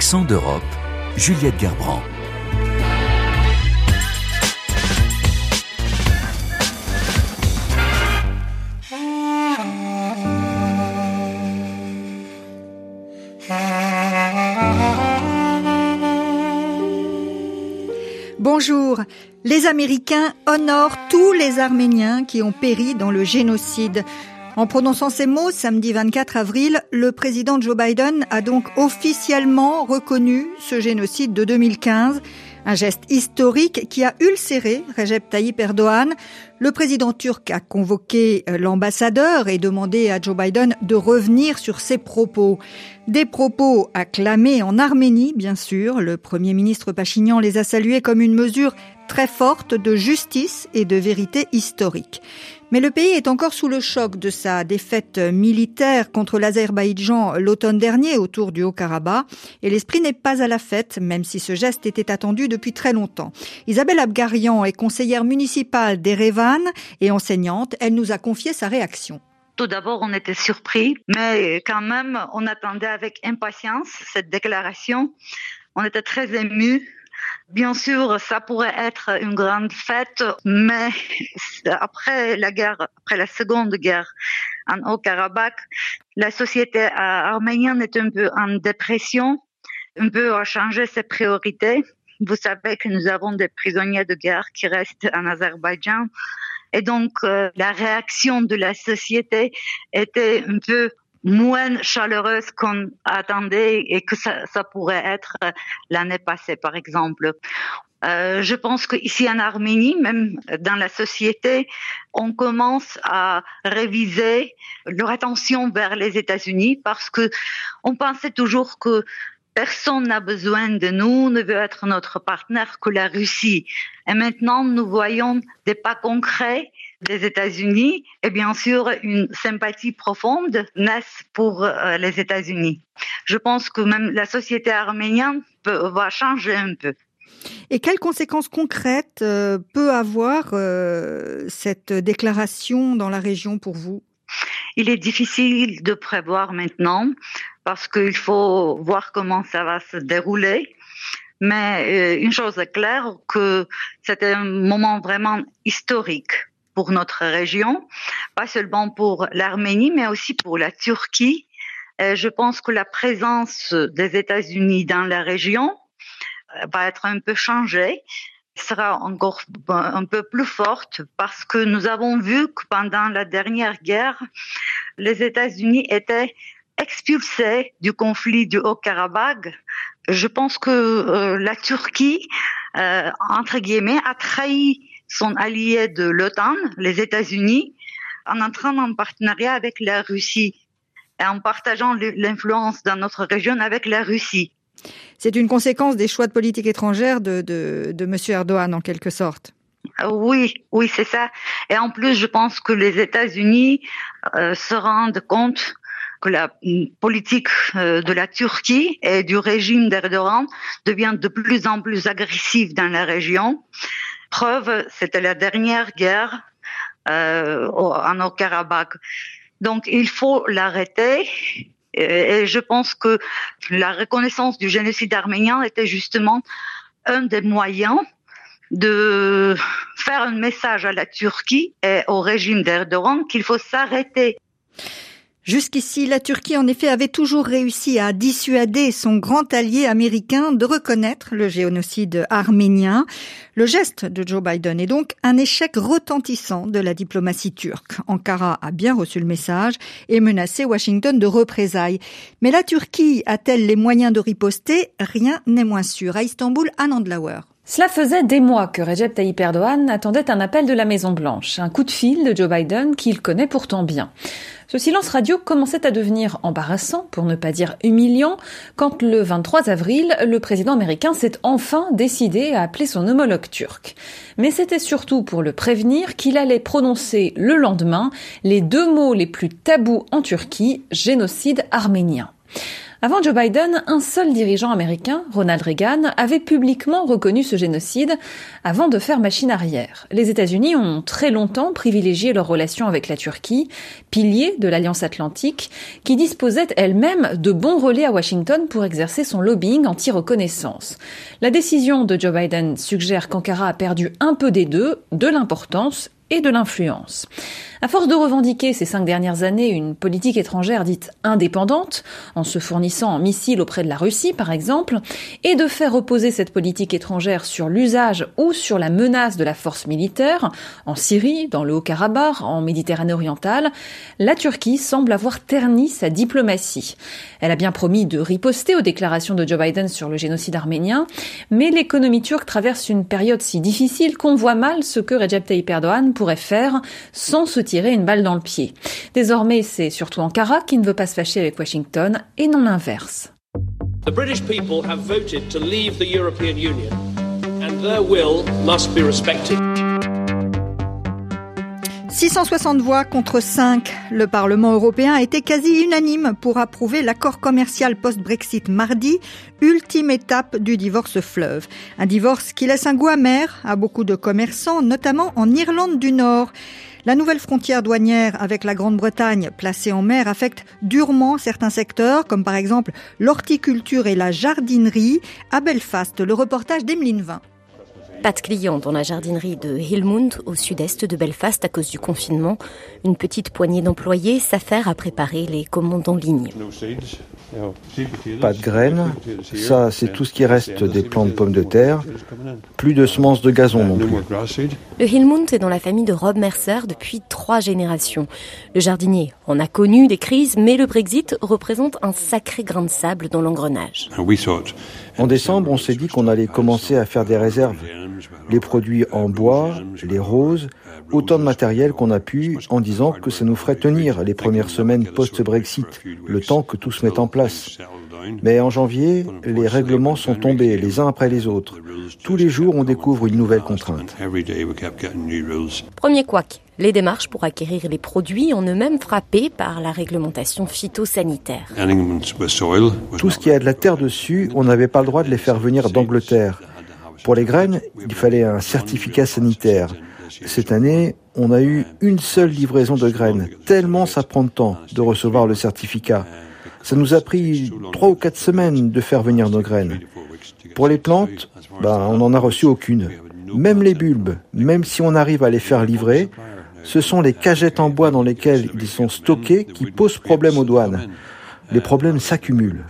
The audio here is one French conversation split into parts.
Accent d'Europe, Juliette Gerbrand. Bonjour. Les Américains honorent tous les Arméniens qui ont péri dans le génocide. En prononçant ces mots, samedi 24 avril, le président Joe Biden a donc officiellement reconnu ce génocide de 2015. Un geste historique qui a ulcéré Recep Tayyip Erdogan. Le président turc a convoqué l'ambassadeur et demandé à Joe Biden de revenir sur ses propos. Des propos acclamés en Arménie, bien sûr. Le premier ministre Pachinian les a salués comme une mesure très forte de justice et de vérité historique. Mais le pays est encore sous le choc de sa défaite militaire contre l'Azerbaïdjan l'automne dernier autour du Haut-Karabakh. Et l'esprit n'est pas à la fête, même si ce geste était attendu depuis très longtemps. Isabelle Abgarian est conseillère municipale d'Erevan et enseignante. Elle nous a confié sa réaction. Tout d'abord, on était surpris, mais quand même, on attendait avec impatience cette déclaration. On était très émus. Bien sûr, ça pourrait être une grande fête, mais après la seconde guerre en Haut-Karabakh, la société arménienne est un peu en dépression, un peu a changé ses priorités. Vous savez que nous avons des prisonniers de guerre qui restent en Azerbaïdjan. Et donc, la réaction de la société était un peu moins chaleureuse qu'on attendait et que ça pourrait être l'année passée, par exemple. Je pense qu'ici en Arménie, même dans la société, on commence à réviser leur attention vers les États-Unis parce que on pensait toujours que personne n'a besoin de nous, ne veut être notre partenaire que la Russie. Et maintenant, nous voyons des pas concrets des États-Unis et bien sûr une sympathie profonde naissent pour les États-Unis. Je pense que même la société arménienne va changer un peu. Et quelles conséquences concrètes peut avoir cette déclaration dans la région pour vous ? Il est difficile de prévoir maintenant parce qu'il faut voir comment ça va se dérouler. Mais une chose est claire, que c'était un moment vraiment historique pour notre région, pas seulement pour l'Arménie, mais aussi pour la Turquie. Et je pense que la présence des États-Unis dans la région va être un peu changée, sera encore un peu plus forte parce que nous avons vu que pendant la dernière guerre, les États-Unis étaient expulsés du conflit du Haut-Karabakh. Je pense que la Turquie, entre guillemets, a trahi son allié de l'OTAN, les États-Unis, en entrant en partenariat avec la Russie et en partageant l'influence dans notre région avec la Russie. C'est une conséquence des choix de politique étrangère de M. Erdogan, en quelque sorte. Oui, c'est ça. Et en plus, je pense que les États-Unis se rendent compte que la politique de la Turquie et du régime d'Erdogan devient de plus en plus agressive dans la région. Preuve, c'était la dernière guerre en Haut-Karabakh. Donc, il faut l'arrêter. Et je pense que la reconnaissance du génocide arménien était justement un des moyens de faire un message à la Turquie et au régime d'Erdogan qu'il faut s'arrêter. Jusqu'ici, la Turquie, en effet, avait toujours réussi à dissuader son grand allié américain de reconnaître le génocide arménien. Le geste de Joe Biden est donc un échec retentissant de la diplomatie turque. Ankara a bien reçu le message et menacé Washington de représailles. Mais la Turquie a-t-elle les moyens de riposter ? Rien n'est moins sûr. À Istanbul, Anne Andlauer. Cela faisait des mois que Recep Tayyip Erdogan attendait un appel de la Maison-Blanche, un coup de fil de Joe Biden qu'il connaît pourtant bien. Ce silence radio commençait à devenir embarrassant, pour ne pas dire humiliant, quand le 23 avril, le président américain s'est enfin décidé à appeler son homologue turc. Mais c'était surtout pour le prévenir qu'il allait prononcer le lendemain les deux mots les plus tabous en Turquie, génocide arménien. Avant Joe Biden, un seul dirigeant américain, Ronald Reagan, avait publiquement reconnu ce génocide avant de faire machine arrière. Les États-Unis ont très longtemps privilégié leur relation avec la Turquie, pilier de l'Alliance Atlantique, qui disposait elle-même de bons relais à Washington pour exercer son lobbying anti-reconnaissance. La décision de Joe Biden suggère qu'Ankara a perdu un peu des deux, de l'importance et de l'influence. À force de revendiquer ces 5 dernières années une politique étrangère dite indépendante, en se fournissant en missiles auprès de la Russie par exemple, et de faire reposer cette politique étrangère sur l'usage ou sur la menace de la force militaire, en Syrie, dans le Haut-Karabakh, en Méditerranée orientale, la Turquie semble avoir terni sa diplomatie. Elle a bien promis de riposter aux déclarations de Joe Biden sur le génocide arménien, mais l'économie turque traverse une période si difficile qu'on voit mal ce que Recep Tayyip Erdogan pourrait faire sans se tirer une balle dans le pied. Désormais, c'est surtout Ankara qui ne veut pas se fâcher avec Washington et non l'inverse. The British people have voted to leave the European Union, and their will must be respected. 660 voix contre 5. Le Parlement européen a été quasi unanime pour approuver l'accord commercial post-Brexit mardi, ultime étape du divorce fleuve. Un divorce qui laisse un goût amer à beaucoup de commerçants, notamment en Irlande du Nord. La nouvelle frontière douanière avec la Grande-Bretagne placée en mer affecte durement certains secteurs, comme par exemple l'horticulture et la jardinerie. À Belfast, le reportage d'Emeline Vin. Pas de clients dans la jardinerie de Hillmount, au sud-est de Belfast, à cause du confinement. Une petite poignée d'employés s'affairent à préparer les commandes en ligne. Pas de graines, ça c'est tout ce qui reste des plants de pommes de terre. Plus de semences de gazon non plus. Le Hillmount est dans la famille de Rob Mercer depuis 3 générations. Le jardinier en a connu des crises, mais le Brexit représente un sacré grain de sable dans l'engrenage. En décembre, on s'est dit qu'on allait commencer à faire des réserves. Les produits en bois, les roses, autant de matériel qu'on a pu en disant que ça nous ferait tenir les premières semaines post-Brexit, le temps que tout se mette en place. Mais en janvier, les règlements sont tombés les uns après les autres. Tous les jours, on découvre une nouvelle contrainte. Premier couac, les démarches pour acquérir les produits en eux-mêmes frappés par la réglementation phytosanitaire. Tout ce qui a de la terre dessus, on n'avait pas le droit de les faire venir d'Angleterre. Pour les graines, il fallait un certificat sanitaire. Cette année, on a eu une seule livraison de graines, tellement ça prend de temps de recevoir le certificat. Ça nous a pris 3 ou 4 semaines de faire venir nos graines. Pour les plantes, on n'en a reçu aucune. Même les bulbes, même si on arrive à les faire livrer, ce sont les cagettes en bois dans lesquelles ils sont stockés qui posent problème aux douanes. Les problèmes s'accumulent.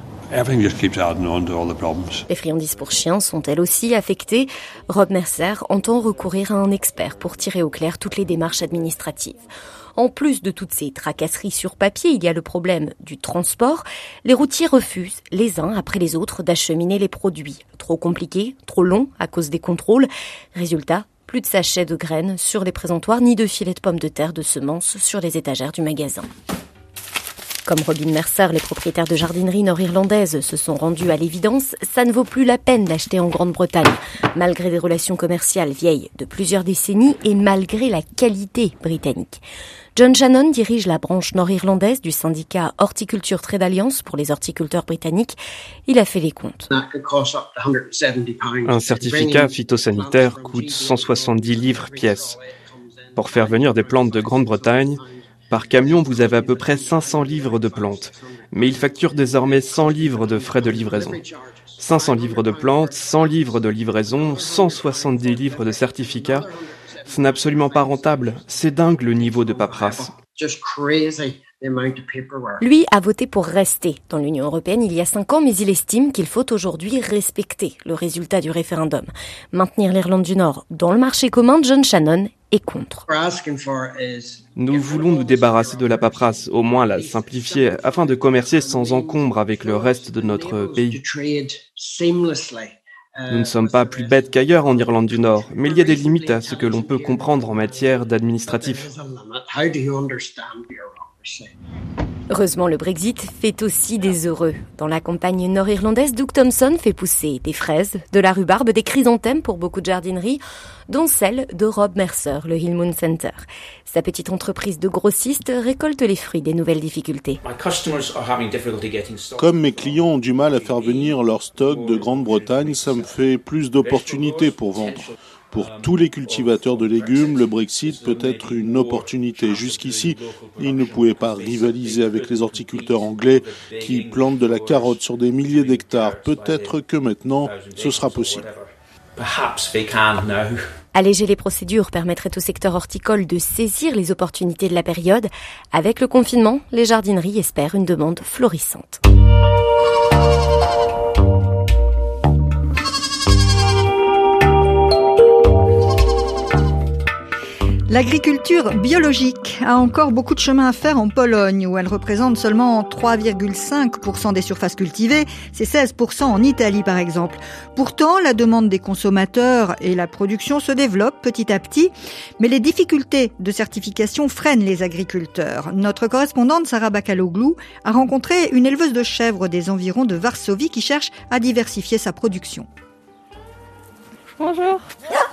Les friandises pour chiens sont elles aussi affectées. Rob Mercer entend recourir à un expert pour tirer au clair toutes les démarches administratives. En plus de toutes ces tracasseries sur papier, il y a le problème du transport. Les routiers refusent, les uns après les autres, d'acheminer les produits. Trop compliqué, trop long à cause des contrôles. Résultat, plus de sachets de graines sur les présentoirs, ni de filets de pommes de terre, de semences sur les étagères du magasin. Comme Robin Mercer, les propriétaires de jardineries nord-irlandaises se sont rendus à l'évidence, ça ne vaut plus la peine d'acheter en Grande-Bretagne, malgré des relations commerciales vieilles de plusieurs décennies et malgré la qualité britannique. John Shannon dirige la branche nord-irlandaise du syndicat Horticulture Trade Alliance pour les horticulteurs britanniques. Il a fait les comptes. Un certificat phytosanitaire coûte 170 livres pièce. Pour faire venir des plantes de Grande-Bretagne, par camion, vous avez à peu près 500 livres de plantes, mais il facture désormais 100 livres de frais de livraison. 500 livres de plantes, 100 livres de livraison, 170 livres de certificats. Ce n'est absolument pas rentable. C'est dingue le niveau de paperasse. Lui a voté pour rester dans l'Union européenne il y a 5 ans, mais il estime qu'il faut aujourd'hui respecter le résultat du référendum. Maintenir l'Irlande du Nord dans le marché commun, John Shannon est contre. Nous voulons nous débarrasser de la paperasse, au moins la simplifier, afin de commercer sans encombre avec le reste de notre pays. Nous ne sommes pas plus bêtes qu'ailleurs en Irlande du Nord, mais il y a des limites à ce que l'on peut comprendre en matière d'administratif. Heureusement, le Brexit fait aussi des heureux. Dans la campagne nord-irlandaise, Doug Thompson fait pousser des fraises, de la rhubarbe, des chrysanthèmes pour beaucoup de jardineries, dont celle de Rob Mercer, le Hillmoon Center. Sa petite entreprise de grossiste récolte les fruits des nouvelles difficultés. Comme mes clients ont du mal à faire venir leur stock de Grande-Bretagne, ça me fait plus d'opportunités pour vendre. Pour tous les cultivateurs de légumes, le Brexit peut être une opportunité. Jusqu'ici, ils ne pouvaient pas rivaliser avec les horticulteurs anglais qui plantent de la carotte sur des milliers d'hectares. Peut-être que maintenant, ce sera possible. Alléger les procédures permettrait au secteur horticole de saisir les opportunités de la période. Avec le confinement, les jardineries espèrent une demande florissante. L'agriculture biologique a encore beaucoup de chemin à faire en Pologne, où elle représente seulement 3,5% des surfaces cultivées, c'est 16% en Italie par exemple. Pourtant, la demande des consommateurs et la production se développent petit à petit, mais les difficultés de certification freinent les agriculteurs. Notre correspondante Sarah Bakaloglou a rencontré une éleveuse de chèvres des environs de Varsovie qui cherche à diversifier sa production. Bonjour.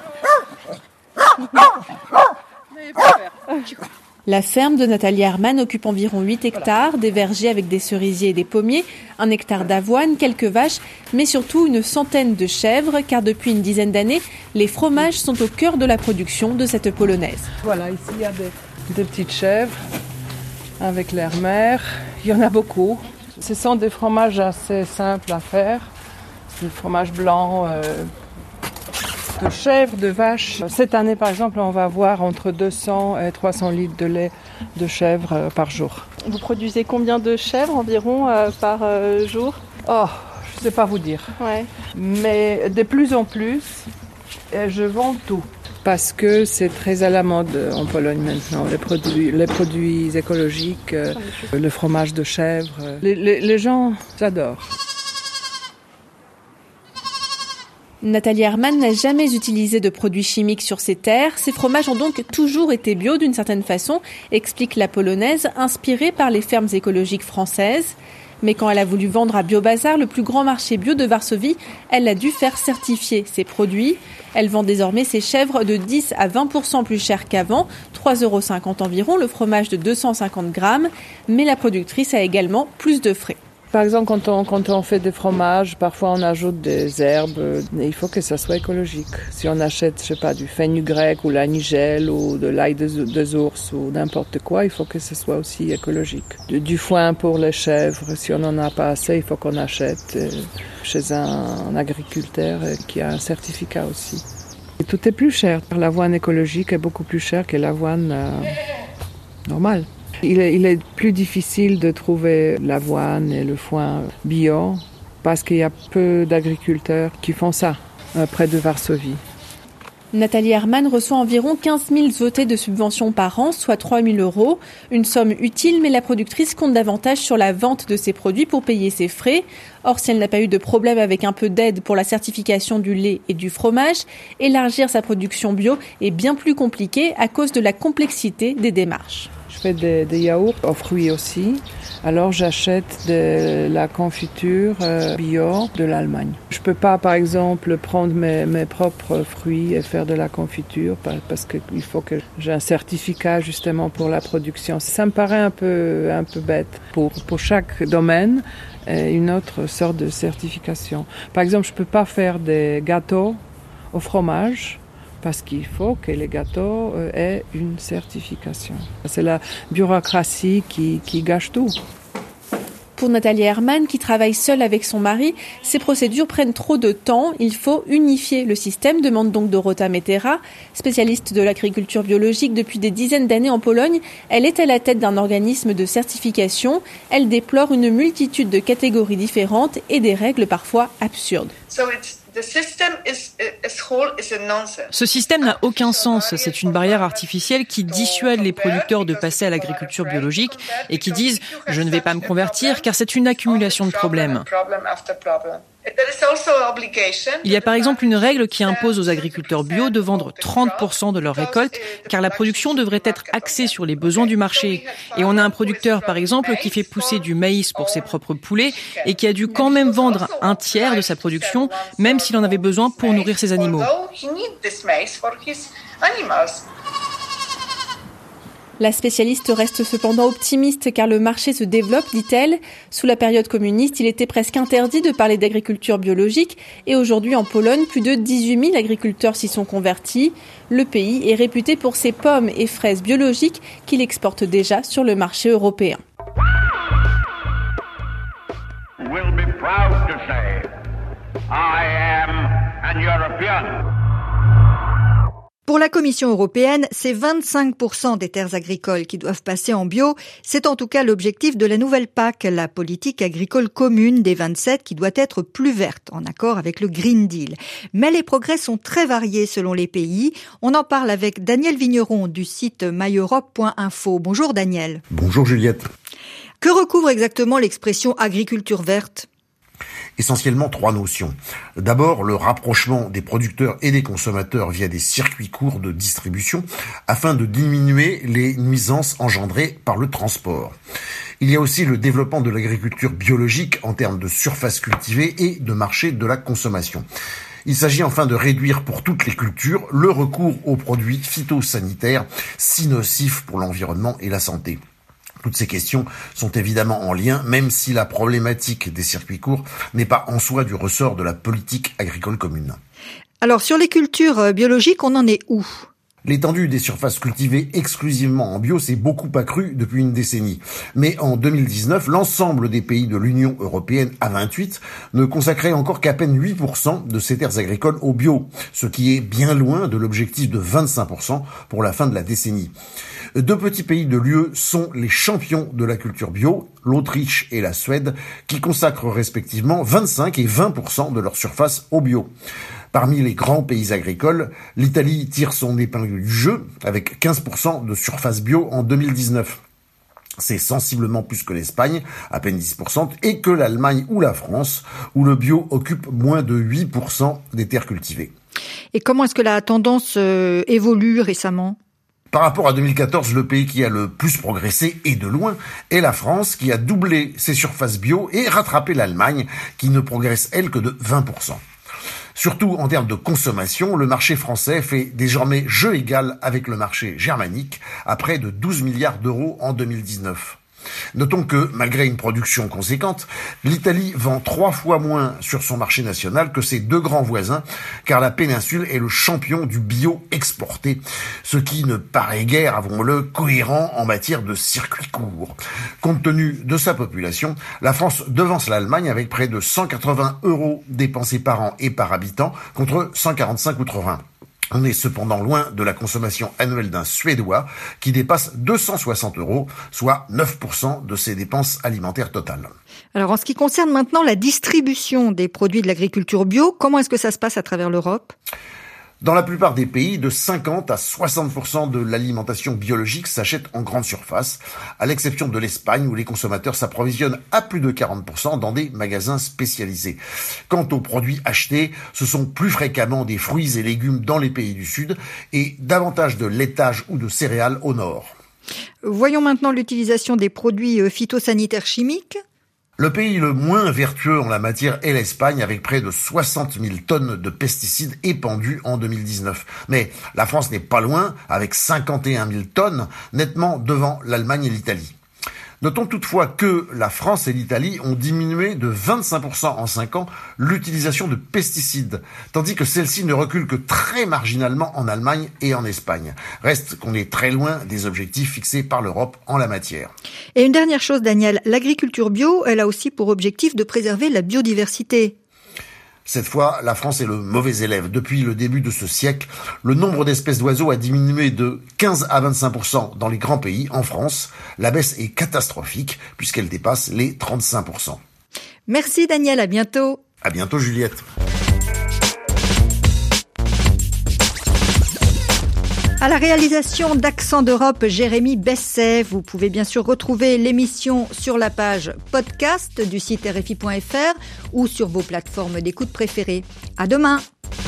La ferme de Nathalie Herman occupe environ 8 hectares, des vergers avec des cerisiers et des pommiers, 1 hectare d'avoine, quelques vaches, mais surtout une centaine de chèvres, car depuis une dizaine d'années, les fromages sont au cœur de la production de cette polonaise. Voilà, ici il y a des petites chèvres avec leur mère, il y en a beaucoup. Ce sont des fromages assez simples à faire, des fromages blancs, de chèvres, de vaches. Cette année, par exemple, on va avoir entre 200 et 300 litres de lait de chèvre par jour. Vous produisez combien de chèvres environ par jour ? Oh, je ne sais pas vous dire. Ouais. Mais de plus en plus, je vends tout. Parce que c'est très à la mode en Pologne maintenant, les produits écologiques, le fromage de chèvre. Les gens adorent. Nathalie Herman n'a jamais utilisé de produits chimiques sur ses terres. Ses fromages ont donc toujours été bio d'une certaine façon, explique la Polonaise, inspirée par les fermes écologiques françaises. Mais quand elle a voulu vendre à BioBazar, le plus grand marché bio de Varsovie, elle a dû faire certifier ses produits. Elle vend désormais ses chèvres de 10 à 20% plus cher qu'avant, 3,50 € environ, le fromage de 250 grammes. Mais la productrice a également plus de frais. Par exemple, quand on fait des fromages, parfois on ajoute des herbes. Il faut que ça soit écologique. Si on achète, je sais pas, du fenugrec ou la nigelle ou de l'ail des ours ou n'importe quoi, il faut que ce soit aussi écologique. Du foin pour les chèvres, si on n'en a pas assez, il faut qu'on achète chez un agriculteur qui a un certificat aussi. Et tout est plus cher. L'avoine écologique est beaucoup plus chère que l'avoine normale. Il est plus difficile de trouver l'avoine et le foin bio parce qu'il y a peu d'agriculteurs qui font ça près de Varsovie. Nathalie Herman reçoit environ 15 000 zloty de subventions par an, soit 3 000 €. Une somme utile, mais la productrice compte davantage sur la vente de ses produits pour payer ses frais. Or, si elle n'a pas eu de problème avec un peu d'aide pour la certification du lait et du fromage, élargir sa production bio est bien plus compliqué à cause de la complexité des démarches. Je fais des yaourts aux fruits aussi. Alors j'achète de la confiture bio de l'Allemagne. Je peux pas, par exemple, prendre mes propres fruits et faire de la confiture parce qu'il faut que j'ai un certificat justement pour la production. Ça me paraît un peu bête. Pour chaque domaine, une autre sorte de certification. Par exemple, je peux pas faire des gâteaux au fromage parce qu'il faut que les gâteaux aient une certification. C'est la bureaucratie qui gâche tout. Pour Nathalie Herman, qui travaille seule avec son mari, ces procédures prennent trop de temps. Il faut unifier le système, demande donc Dorota Metera, spécialiste de l'agriculture biologique depuis des dizaines d'années en Pologne. Elle est à la tête d'un organisme de certification. Elle déplore une multitude de catégories différentes et des règles parfois absurdes. Ce système n'a aucun sens. C'est une barrière artificielle qui dissuade les producteurs de passer à l'agriculture biologique et qui disent « je ne vais pas me convertir car c'est une accumulation de problèmes ». Il y a par exemple une règle qui impose aux agriculteurs bio de vendre 30% de leur récolte, car la production devrait être axée sur les besoins du marché. Et on a un producteur, par exemple, qui fait pousser du maïs pour ses propres poulets et qui a dû quand même vendre un tiers de sa production, même s'il en avait besoin pour nourrir ses animaux. La spécialiste reste cependant optimiste car le marché se développe, dit-elle. Sous la période communiste, il était presque interdit de parler d'agriculture biologique et aujourd'hui en Pologne, plus de 18 000 agriculteurs s'y sont convertis. Le pays est réputé pour ses pommes et fraises biologiques qu'il exporte déjà sur le marché européen. Will be proud to say, I am an European. Pour la Commission européenne, c'est 25% des terres agricoles qui doivent passer en bio. C'est en tout cas l'objectif de la nouvelle PAC, la politique agricole commune des 27, qui doit être plus verte, en accord avec le Green Deal. Mais les progrès sont très variés selon les pays. On en parle avec Daniel Vigneron du site myeurope.info. Bonjour Daniel. Bonjour Juliette. Que recouvre exactement l'expression agriculture verte ? Essentiellement 3 notions. D'abord, le rapprochement des producteurs et des consommateurs via des circuits courts de distribution afin de diminuer les nuisances engendrées par le transport. Il y a aussi le développement de l'agriculture biologique en termes de surface cultivée et de marché de la consommation. Il s'agit enfin de réduire pour toutes les cultures le recours aux produits phytosanitaires si nocifs pour l'environnement et la santé. Toutes ces questions sont évidemment en lien, même si la problématique des circuits courts n'est pas en soi du ressort de la politique agricole commune. Alors, sur les cultures biologiques, on en est où ? L'étendue des surfaces cultivées exclusivement en bio s'est beaucoup accrue depuis une décennie. Mais en 2019, l'ensemble des pays de l'Union européenne à 28 ne consacrait encore qu'à peine 8% de ces terres agricoles au bio, ce qui est bien loin de l'objectif de 25% pour la fin de la décennie. 2 petits pays de l'UE sont les champions de la culture bio, l'Autriche et la Suède, qui consacrent respectivement 25 et 20% de leur surface au bio. Parmi les grands pays agricoles, l'Italie tire son épingle du jeu avec 15% de surface bio en 2019. C'est sensiblement plus que l'Espagne, à peine 10%, et que l'Allemagne ou la France, où le bio occupe moins de 8% des terres cultivées. Et comment est-ce que la tendance évolue récemment ? Par rapport à 2014, le pays qui a le plus progressé, et de loin, est la France, qui a doublé ses surfaces bio et rattrapé l'Allemagne, qui ne progresse, elle, que de 20%. Surtout en termes de consommation, le marché français fait désormais jeu égal avec le marché germanique, à près de 12 milliards d'euros en 2019. Notons que, malgré une production conséquente, l'Italie vend 3 fois moins sur son marché national que ses 2 grands voisins, car la péninsule est le champion du bio exporté, ce qui ne paraît guère, avouons-le, cohérent en matière de circuit court. Compte tenu de sa population, la France devance l'Allemagne avec près de 180 € dépensés par an et par habitant, contre 145 outre-Rhin. On est cependant loin de la consommation annuelle d'un Suédois qui dépasse 260 €, soit 9% de ses dépenses alimentaires totales. Alors, en ce qui concerne maintenant la distribution des produits de l'agriculture bio, comment est-ce que ça se passe à travers l'Europe ? Dans la plupart des pays, de 50 à 60% de l'alimentation biologique s'achète en grande surface, à l'exception de l'Espagne où les consommateurs s'approvisionnent à plus de 40% dans des magasins spécialisés. Quant aux produits achetés, ce sont plus fréquemment des fruits et légumes dans les pays du Sud et davantage de laitage ou de céréales au Nord. Voyons maintenant l'utilisation des produits phytosanitaires chimiques. Le pays le moins vertueux en la matière est l'Espagne, avec près de 60 000 tonnes de pesticides épandus en 2019. Mais la France n'est pas loin, avec 51 000 tonnes, nettement devant l'Allemagne et l'Italie. Notons toutefois que la France et l'Italie ont diminué de 25% en 5 ans l'utilisation de pesticides, tandis que celle-ci ne recule que très marginalement en Allemagne et en Espagne. Reste qu'on est très loin des objectifs fixés par l'Europe en la matière. Et une dernière chose, Daniel, l'agriculture bio, elle a aussi pour objectif de préserver la biodiversité. Cette fois, la France est le mauvais élève. Depuis le début de ce siècle, le nombre d'espèces d'oiseaux a diminué de 15 à 25% dans les grands pays. En France, la baisse est catastrophique puisqu'elle dépasse les 35%. Merci Daniel, à bientôt. À bientôt Juliette. À la réalisation d'Accent d'Europe, Jérémy Besset. Vous pouvez bien sûr retrouver l'émission sur la page podcast du site RFI.fr ou sur vos plateformes d'écoute préférées. À demain!